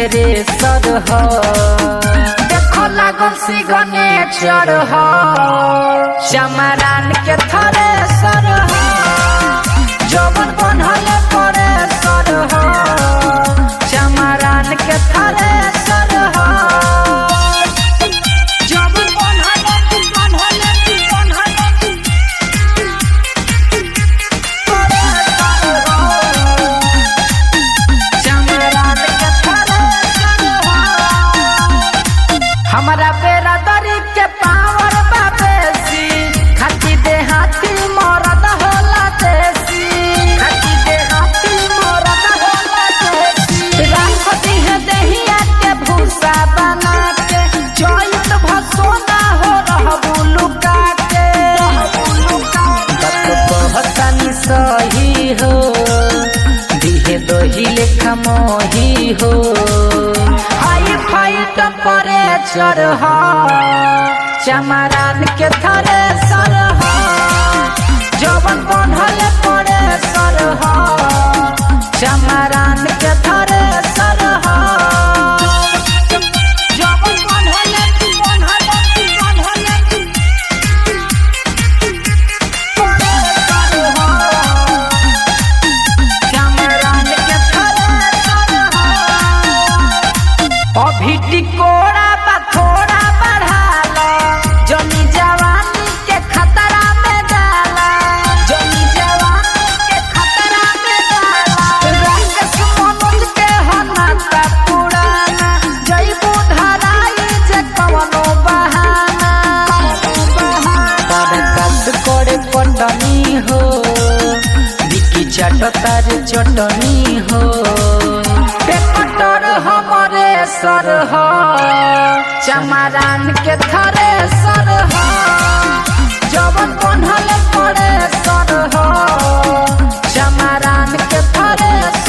रे सर हो देखो लागल सी गनेचर हो चमरान के थरे सर हो जवन बनल पड़े सर हो चमरान के थरे सर हो जवन बनल हमारा बेरादरी के पावर बाबेसी खाती देहाती मरद होला देसी खाती देहाती मरद होला देसी राखती है देहिया के भूसा बना के चोइत भसोना हो रहबू लुका के कहतानी सही हो दिहे दही लेखा मोही हो टेम्परेचर हो चमरान के थरे सर हो जवन बनल पड़े सर हो चमरान के थरे सर हो जवन बनल चमरान के थरे सर हो अभी टिकोड़ा थोड़ा बढ़ा लो जनी जवानी के खतरा में डाला जनी जवानी के खतरा में डाला रंग सुमन के हनाता पुराना जईबू धराई जे कवनो बहाना तरकस करे पटनी हो बिकी चटतार चटनी हो पेपर हमारे सर हो चमरान के थरे सर हो जवन बनल पड़े सर हो चमरान के थरे